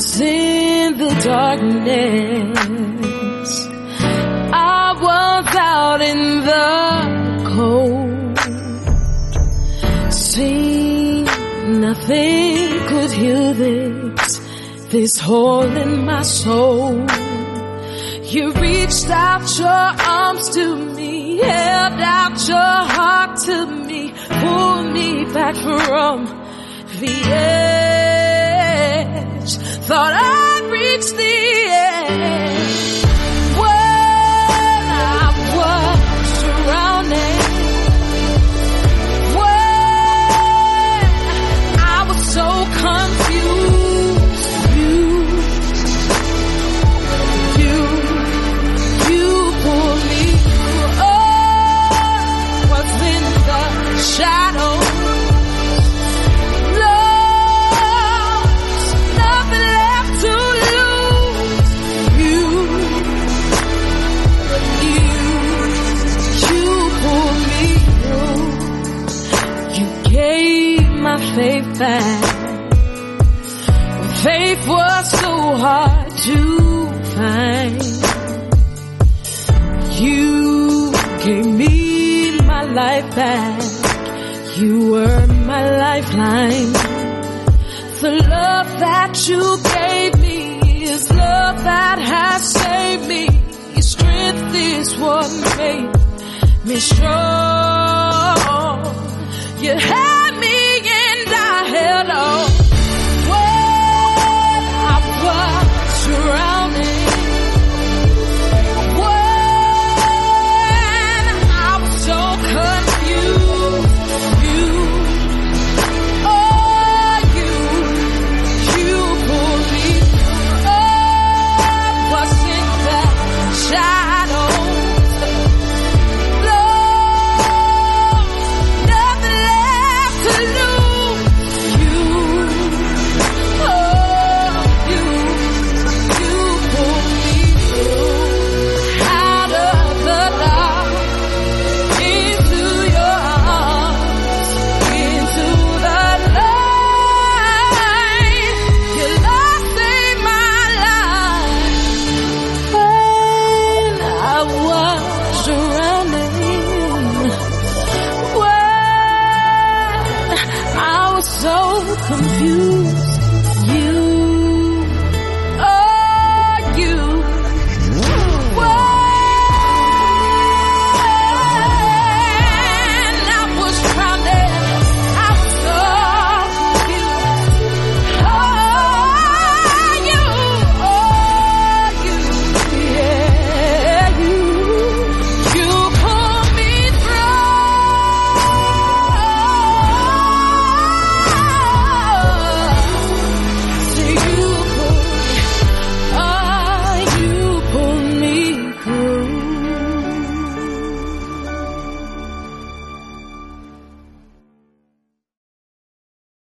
was in the darkness. I was out in the cold. See, nothing could heal this hole in my soul. You reached out your arms to me, held out your heart to me, pulled me back from the edge. Thought I'd reach the edge when I was surrounded, when I was so confused. You pulled me through. Oh, was in the shadows. Faith back. Faith was so hard to find. You gave me my life back. You were my lifeline. The love that you gave me is love that has saved me. Your strength is what made me strong. You had